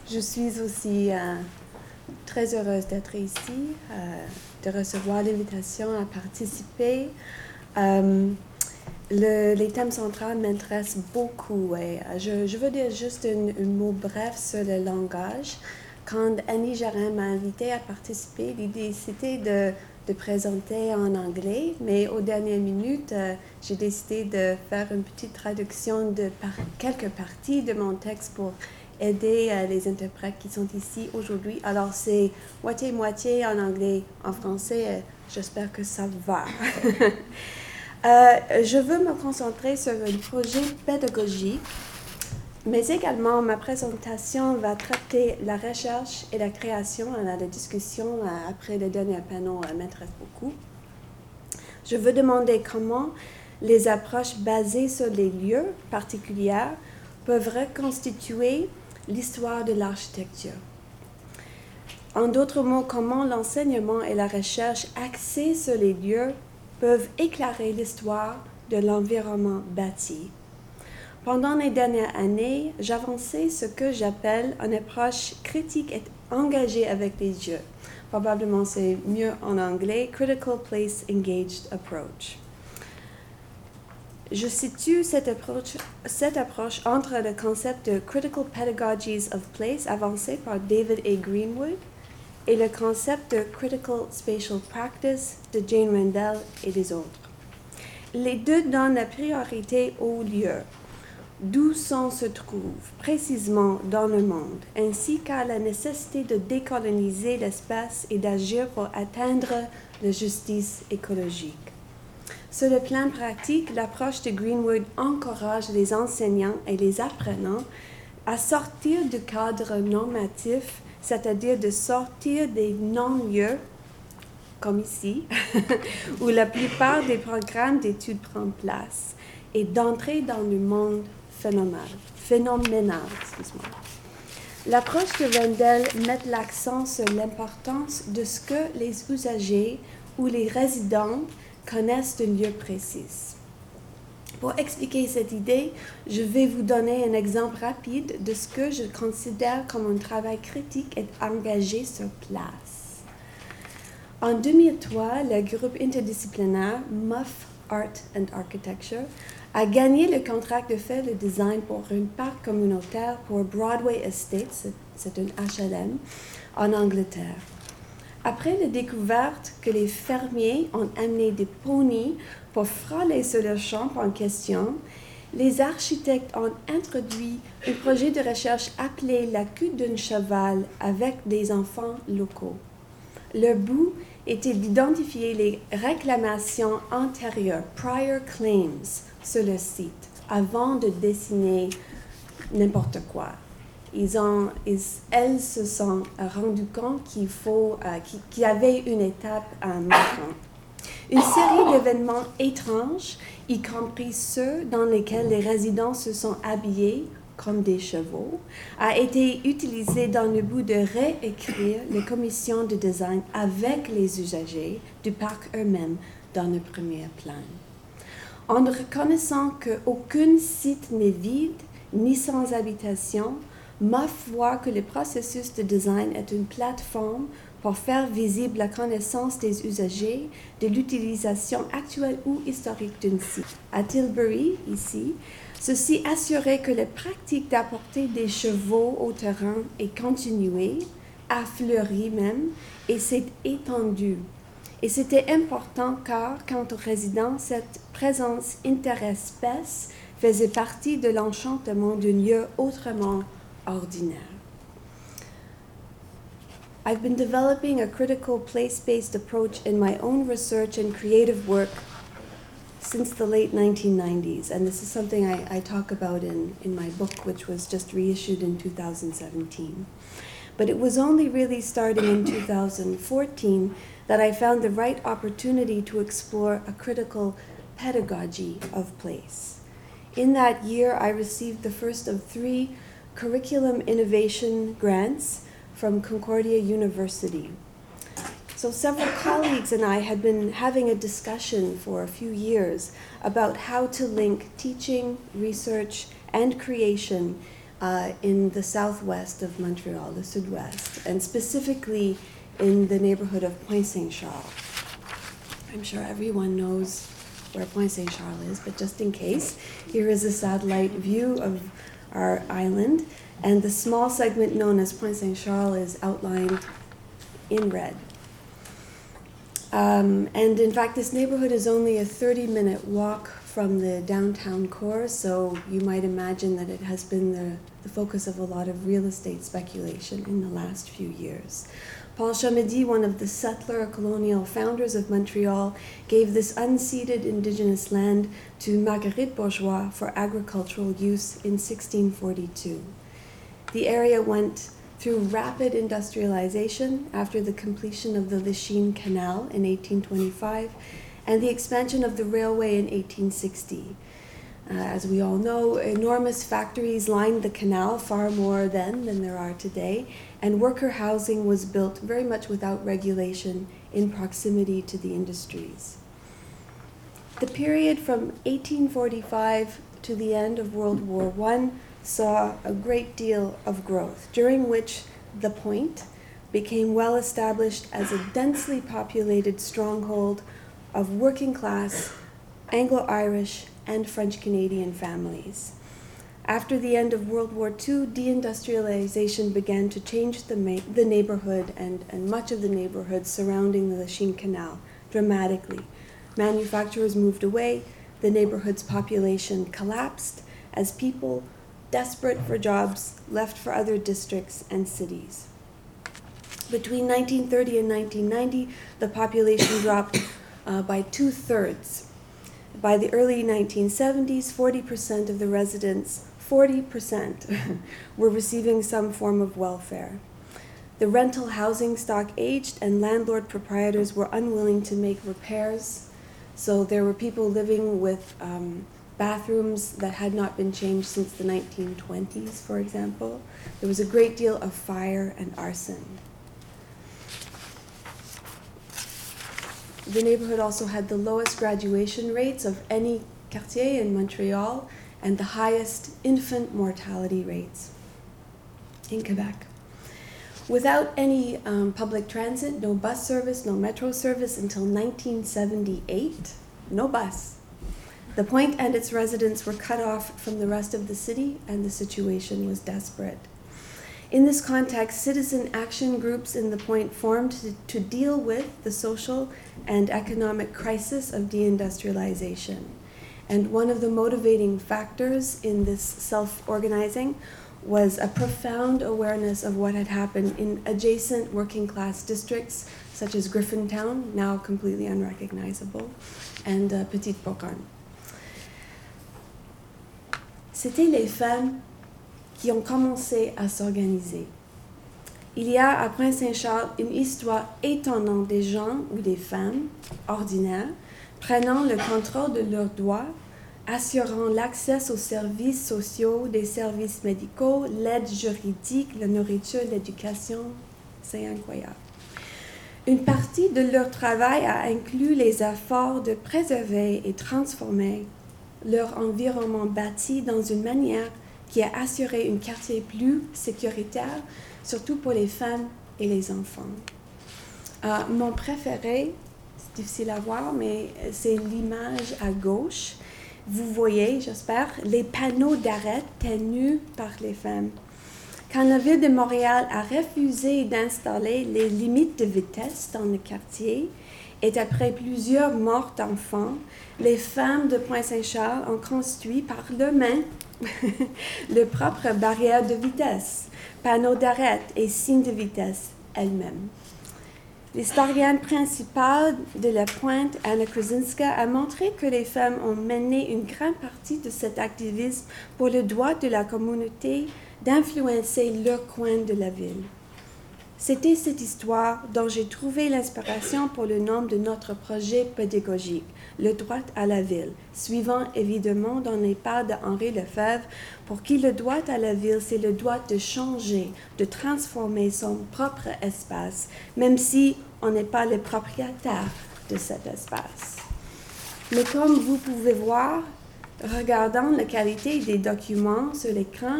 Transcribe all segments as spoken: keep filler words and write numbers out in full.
Je suis aussi euh, très heureuse d'être ici, euh, de recevoir l'invitation à participer. Euh, le, les thèmes centraux m'intéressent beaucoup et euh, je, je veux dire juste un, un mot bref sur le langage. Quand Annie Jarin m'a invitée à participer, l'idée c'était de, de présenter en anglais, mais aux dernières minutes, euh, j'ai décidé de faire une petite traduction de par, quelques parties de mon texte pour aider euh, les interprètes qui sont ici aujourd'hui. Alors c'est moitié-moitié en anglais, en français, euh, j'espère que ça va. euh, je veux me concentrer sur un projet pédagogique, mais également ma présentation va traiter la recherche et la création. La discussion euh, après le dernier panneau euh, m'intéresse beaucoup. Je veux demander comment les approches basées sur les lieux particuliers peuvent reconstituer l'histoire de l'architecture. En d'autres mots, comment l'enseignement et la recherche axées sur les lieux peuvent éclairer l'histoire de l'environnement bâti. Pendant les dernières années, j'avançais ce que j'appelle une approche critique et engagée avec les lieux. Probablement c'est mieux en anglais, Critical Place Engaged Approach. Je situe cette approche, cette approche entre le concept de Critical Pedagogies of Place avancé par David A. Greenwood et le concept de Critical Spatial Practice de Jane Rendell et des autres. Les deux donnent la priorité aux lieux, d'où sont se trouvent précisément dans le monde, ainsi qu'à la nécessité de décoloniser l'espace et d'agir pour atteindre la justice écologique. Sur le plan pratique, l'approche de Greenwood encourage les enseignants et les apprenants à sortir du cadre normatif, c'est-à-dire de sortir des non-lieux, comme ici, où la plupart des programmes d'études prennent place, et d'entrer dans le monde phénoménal. phénoménal excuse-moi. L'approche de Rendell met l'accent sur l'importance de ce que les usagers ou les résidents connaissent d'un lieu précis. Pour expliquer cette idée, je vais vous donner un exemple rapide de ce que je considère comme un travail critique et engagé sur place. En deux mille trois, le groupe interdisciplinaire M U F Art and Architecture a gagné le contrat de faire le design pour un parc communautaire pour Broadway Estates, c'est un H L M, en Angleterre. Après la découverte que les fermiers ont amené des poneys pour frôler sur le champ en question, les architectes ont introduit un projet de recherche appelé la queue d'un cheval avec des enfants locaux. Leur but était d'identifier les réclamations antérieures, prior claims, sur le site, avant de dessiner n'importe quoi. Ils ont, ils, elles se sont rendues compte qu'il faut, euh, qu'il y avait une étape euh, marquante. Une série d'événements étranges, y compris ceux dans lesquels les résidents se sont habillés comme des chevaux, a été utilisée dans le but de réécrire les commissions de design avec les usagers du parc eux-mêmes dans le premier plan. En reconnaissant qu'aucun site n'est vide ni sans habitation, M U F voit que le processus de design est une plateforme pour faire visible la connaissance des usagers de l'utilisation actuelle ou historique d'un site. À Tilbury, ici, ceci assurait que la pratique d'apporter des chevaux au terrain est continuée, a fleuri même, et s'est étendue. Et c'était important car, quant aux résidents, cette présence interespèce faisait partie de l'enchantement d'un lieu autrement ordinaire. I've been developing a critical place-based approach in my own research and creative work since the late nineteen nineties, and this is something I, I talk about in, in my book, which was just reissued in two thousand seventeen. But it was only really starting in two thousand fourteen that I found the right opportunity to explore a critical pedagogy of place. In that year, I received the first of three curriculum innovation grants from Concordia University. So several colleagues and I had been having a discussion for a few years about how to link teaching, research, and creation uh, in the southwest of Montreal, the sud-ouest, and specifically in the neighborhood of Pointe-Saint-Charles. I'm sure everyone knows where Pointe-Saint-Charles is, but just in case, here is a satellite view of our island, and the small segment known as Pointe-Saint-Charles is outlined in red. Um, and in fact, this neighborhood is only a thirty-minute walk from the downtown core, so you might imagine that it has been the, the focus of a lot of real estate speculation in the last few years. Paul Chamedy, one of the settler colonial founders of Montreal, gave this unceded indigenous land to Marguerite Bourgeois for agricultural use in sixteen forty-two. The area went through rapid industrialization after the completion of the Lachine Canal in eighteen twenty-five and the expansion of the railway in eighteen sixty. Uh, as we all know, enormous factories lined the canal, far more then than there are today, and worker housing was built very much without regulation in proximity to the industries. The period from eighteen forty-five to the end of World War One saw a great deal of growth, during which the Point became well established as a densely populated stronghold of working class, Anglo-Irish, and French-Canadian families. After the end of World War Two, deindustrialization began to change the, ma- the neighborhood and, and much of the neighborhood surrounding the Lachine Canal dramatically. Manufacturers moved away, the neighborhood's population collapsed as people desperate for jobs left for other districts and cities. Between nineteen thirty and nineteen ninety, the population dropped uh, by two-thirds. By the early nineteen seventies, forty percent of the residents, forty percent, were receiving some form of welfare. The rental housing stock aged, and landlord proprietors were unwilling to make repairs, so there were people living with um, bathrooms that had not been changed since the nineteen twenties, for example. There was a great deal of fire and arson. The neighborhood also had the lowest graduation rates of any quartier in Montreal and the highest infant mortality rates in Quebec. Without any um, public transit, no bus service, no metro service until nineteen seventy-eight, no bus. The Point and its residents were cut off from the rest of the city, and the situation was desperate. In this context, citizen action groups in the Point formed to, to deal with the social and economic crisis of deindustrialization. And one of the motivating factors in this self-organizing was a profound awareness of what had happened in adjacent working-class districts, such as Griffintown, now completely unrecognizable, and uh, Petite Bourgogne. C'était les femmes qui ont commencé à s'organiser. Il y a à Pointe-Saint-Charles une histoire étonnante des gens ou des femmes ordinaires prenant le contrôle de leurs droits, assurant l'accès aux services sociaux, des services médicaux, l'aide juridique, la nourriture, l'éducation. C'est incroyable. Une partie de leur travail a inclus les efforts de préserver et transformer leur environnement bâti dans une manière qui a assuré un quartier plus sécuritaire, surtout pour les femmes et les enfants. Euh, mon préféré, c'est difficile à voir, mais c'est l'image à gauche. Vous voyez, j'espère, les panneaux d'arrêt tenus par les femmes. Quand la ville de Montréal a refusé d'installer les limites de vitesse dans le quartier, et après plusieurs morts d'enfants, les femmes de Pointe-Saint-Charles ont construit par leurs mains leur propre barrière de vitesse, panneaux d'arrêt et signes de vitesse elles-mêmes. L'historienne principale de la Pointe, Anna Krasinska, a montré que les femmes ont mené une grande partie de cet activisme pour le droit de la communauté d'influencer leur coin de la ville. C'était cette histoire dont j'ai trouvé l'inspiration pour le nom de notre projet pédagogique, le droit à la ville, suivant évidemment dans les pas d'Henri Lefebvre, pour qui le droit à la ville, c'est le droit de changer, de transformer son propre espace, même si on n'est pas le propriétaire de cet espace. Mais comme vous pouvez voir, regardant la qualité des documents sur l'écran,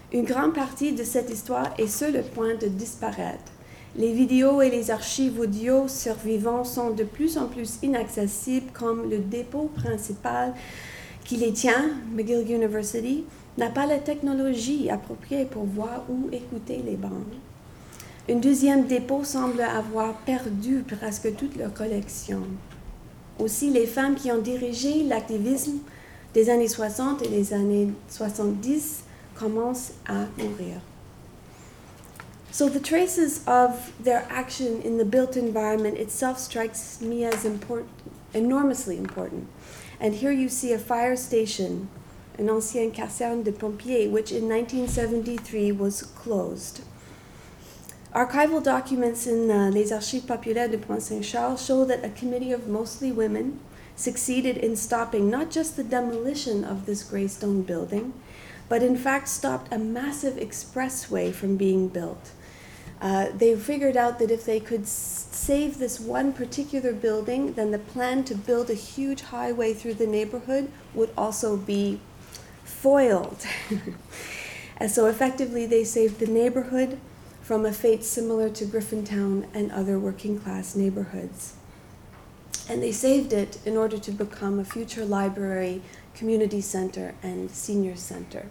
Une grande partie de cette histoire est sur le point de disparaître. Les vidéos et les archives audio survivantes sont de plus en plus inaccessibles, comme le dépôt principal qui les tient, McGill University, n'a pas la technologie appropriée pour voir ou écouter les bandes. Un deuxième dépôt semble avoir perdu presque toute leur collection. Aussi, les femmes qui ont dirigé l'activisme des années soixante et des années soixante-dix commencent à mourir. So the traces of their action in the built environment itself strikes me as important, enormously important. And here you see a fire station, an ancienne caserne de pompiers, which in nineteen seventy-three was closed. Archival documents in uh, Les Archives Populaires de Pointe-Saint-Charles show that a committee of mostly women succeeded in stopping not just the demolition of this gray stone building, but in fact stopped a massive expressway from being built. Uh, they figured out that if they could s- save this one particular building, then the plan to build a huge highway through the neighborhood would also be foiled. And so effectively they saved the neighborhood from a fate similar to Griffintown and other working class neighborhoods. And they saved it in order to become a future library, community center, and senior center.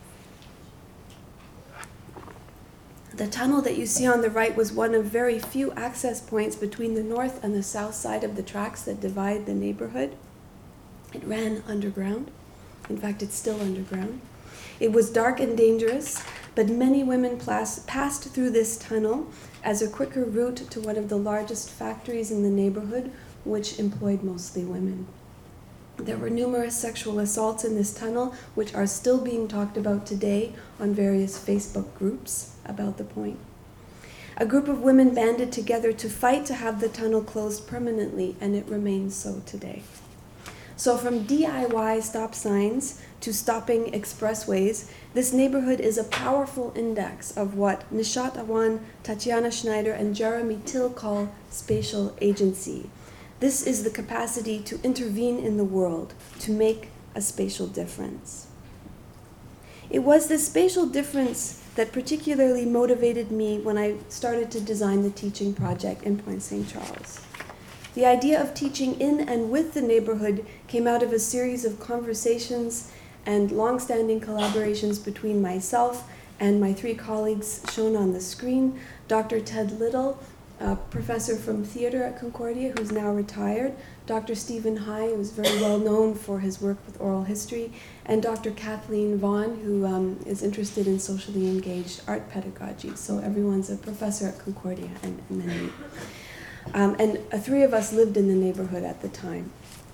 The tunnel that you see on the right was one of very few access points between the north and the south side of the tracks that divide the neighborhood. It ran underground. In fact, it's still underground. It was dark and dangerous, but many women plas- passed through this tunnel as a quicker route to one of the largest factories in the neighborhood, which employed mostly women. There were numerous sexual assaults in this tunnel, which are still being talked about today on various Facebook groups about the point. A group of women banded together to fight to have the tunnel closed permanently, and it remains so today. So from D I Y stop signs to stopping expressways, this neighborhood is a powerful index of what Nishat Awan, Tatiana Schneider, and Jeremy Till call spatial agency. This is the capacity to intervene in the world, to make a spatial difference. It was this spatial difference that particularly motivated me when I started to design the teaching project in Pointe Saint Charles. The idea of teaching in and with the neighborhood came out of a series of conversations and long-standing collaborations between myself and my three colleagues shown on the screen, Doctor Ted Little, a professor from theater at Concordia who's now retired, Doctor Stephen High, who is very well known for his work with oral history, and Doctor Kathleen Vaughn, who um, is interested in socially engaged art pedagogy. So everyone's a professor at Concordia and, and then me. Um, and uh, three of us lived in the neighborhood at the time.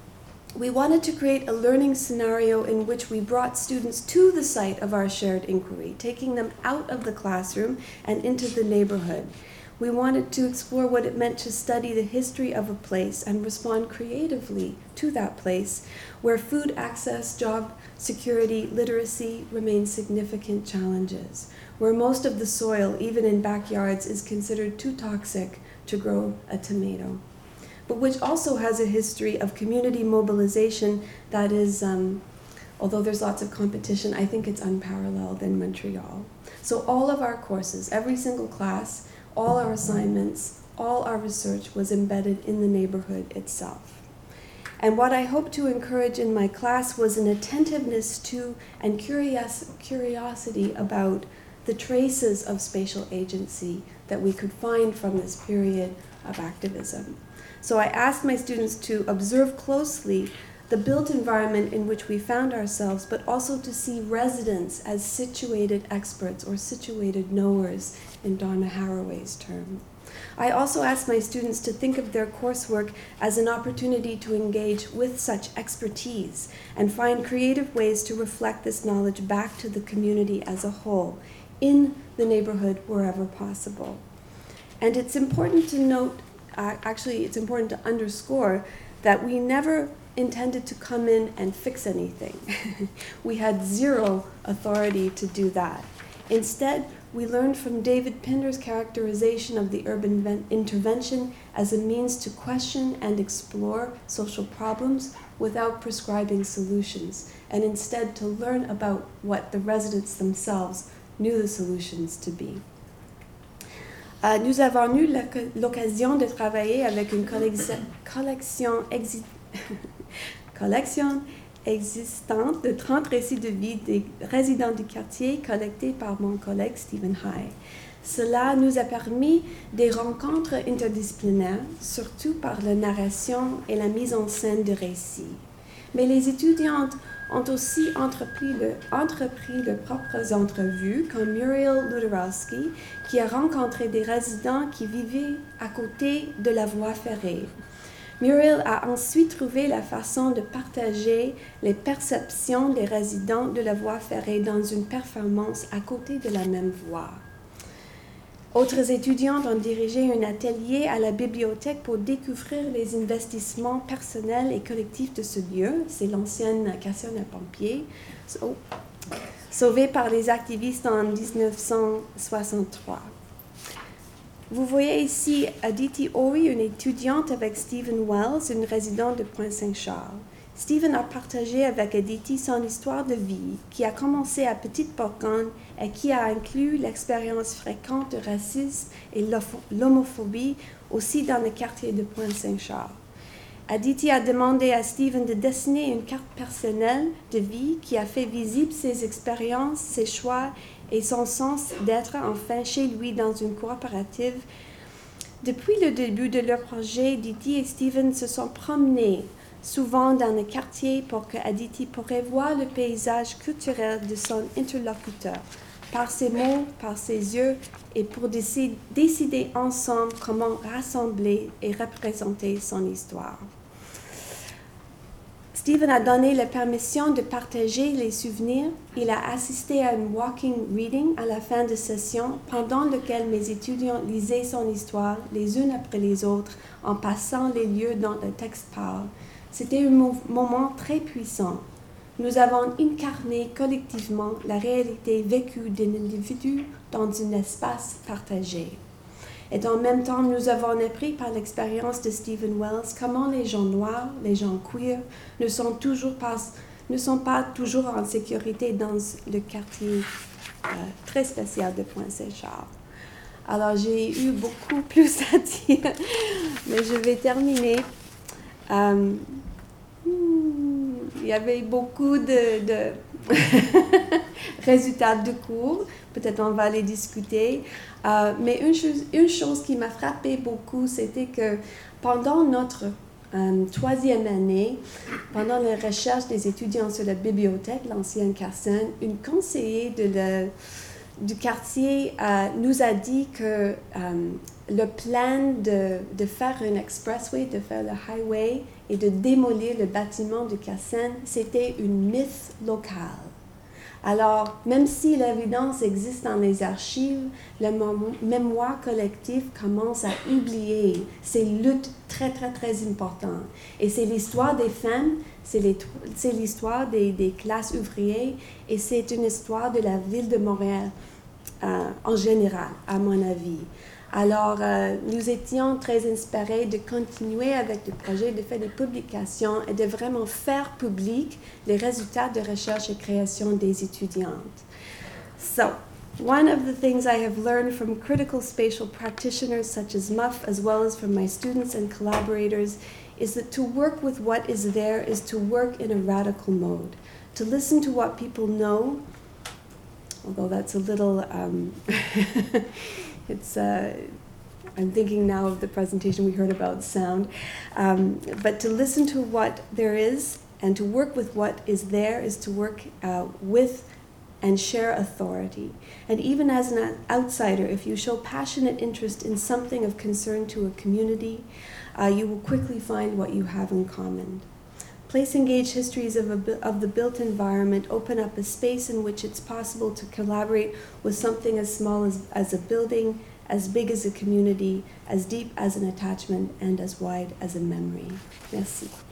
We wanted to create a learning scenario in which we brought students to the site of our shared inquiry, taking them out of the classroom and into the neighborhood. We wanted to explore what it meant to study the history of a place and respond creatively to that place, where food access, job security, literacy remain significant challenges, where most of the soil, even in backyards, is considered too toxic to grow a tomato, but which also has a history of community mobilization that is, um, although there's lots of competition, I think it's unparalleled in Montreal. So all of our courses, every single class, all our assignments, all our research was embedded in the neighborhood itself. And what I hope to encourage in my class was an attentiveness to and curious, curiosity about the traces of spatial agency that we could find from this period of activism. So I asked my students to observe closely the built environment in which we found ourselves, but also to see residents as situated experts or situated knowers, in Donna Haraway's term. I also asked my students to think of their coursework as an opportunity to engage with such expertise and find creative ways to reflect this knowledge back to the community as a whole, in the neighborhood wherever possible. And it's important to note, uh, actually it's important to underscore that we never intended to come in and fix anything. We had zero authority to do that. Instead, we learned from David Pinder's characterization of the urban ven- intervention as a means to question and explore social problems without prescribing solutions, and instead to learn about what the residents themselves knew the solutions to be. Uh, nous avons eu l'occasion de travailler avec une collection, collection, exi collection existante de trente récits de vie des résidents du quartier collectés par mon collègue Stephen High. Cela nous a permis des rencontres interdisciplinaires, surtout par la narration et la mise en scène de récits. Mais les étudiantes ont aussi entrepris, le, entrepris leurs propres entrevues, comme Muriel Luderowski, qui a rencontré des résidents qui vivaient à côté de la voie ferrée. Muriel a ensuite trouvé la façon de partager les perceptions des résidents de la voie ferrée dans une performance à côté de la même voie. Autres étudiantes ont dirigé un atelier à la bibliothèque pour découvrir les investissements personnels et collectifs de ce lieu. C'est l'ancienne caserne à pompiers, so, sauvée par les activistes en mille neuf cent soixante-trois. Vous voyez ici Aditi Ori, une étudiante avec Stephen Wells, une résidente de Pointe-Saint-Charles. Stephen a partagé avec Aditi son histoire de vie, qui a commencé à Petite-Bourgogne et qui a inclus l'expérience fréquente de racisme et l'homophobie aussi dans le quartier de Pointe-Saint-Charles. Aditi a demandé à Stephen de dessiner une carte personnelle de vie qui a fait visible ses expériences, ses choix et son sens d'être enfin chez lui dans une coopérative. Depuis le début de leur projet, Aditi et Stephen se sont promenés souvent dans le quartier pour que Aditi pourrait voir le paysage culturel de son interlocuteur, par ses mots, par ses yeux, et pour décider, décider ensemble comment rassembler et représenter son histoire. Stephen a donné la permission de partager les souvenirs. Il a assisté à un walking reading à la fin de session, pendant lequel mes étudiants lisaient son histoire les unes après les autres en passant les lieux dont le texte parle. C'était un moment très puissant. Nous avons incarné collectivement la réalité vécue d'un individu dans un espace partagé. Et en même temps, nous avons appris par l'expérience de Stephen Wells comment les gens noirs, les gens queer, ne sont, toujours pas, ne sont pas toujours en sécurité dans le quartier euh, très spécial de Pointe-Saint-Charles. Alors, j'ai eu beaucoup plus à dire, mais je vais terminer. Um, il y avait beaucoup de, de résultats de cours, peut-être on va les discuter, uh, mais une chose, une chose qui m'a frappée beaucoup, c'était que pendant notre um, troisième année, pendant la recherche des étudiants sur la bibliothèque, l'ancienne caserne, une conseillère de la, du quartier uh, nous a dit que um, le plan de, de faire un expressway, de faire le highway et de démolir le bâtiment de caserne, c'était une mythe locale. Alors, même si l'évidence existe dans les archives, la mémoire collective commence à oublier ces luttes très, très, très importantes. Et c'est l'histoire des femmes, c'est l'histoire des, des classes ouvrières, et c'est une histoire de la ville de Montréal euh, en général, à mon avis. Alors, euh, nous étions très inspirés de continuer avec le projet, de faire des publications et de vraiment faire public les résultats de recherche et création des étudiantes. So, one of the things I have learned from critical spatial practitioners such as Muff, as well as from my students and collaborators, is that to work with what is there is to work in a radical mode, to listen to what people know, although that's a little... Um, It's, uh, I'm thinking now of the presentation we heard about sound, um, but to listen to what there is and to work with what is there is to work uh, with and share authority. And even as an outsider, if you show passionate interest in something of concern to a community, uh, you will quickly find what you have in common. Place-engaged histories of, a, of the built environment open up a space in which it's possible to collaborate with something as small as, as a building, as big as a community, as deep as an attachment, and as wide as a memory. Merci.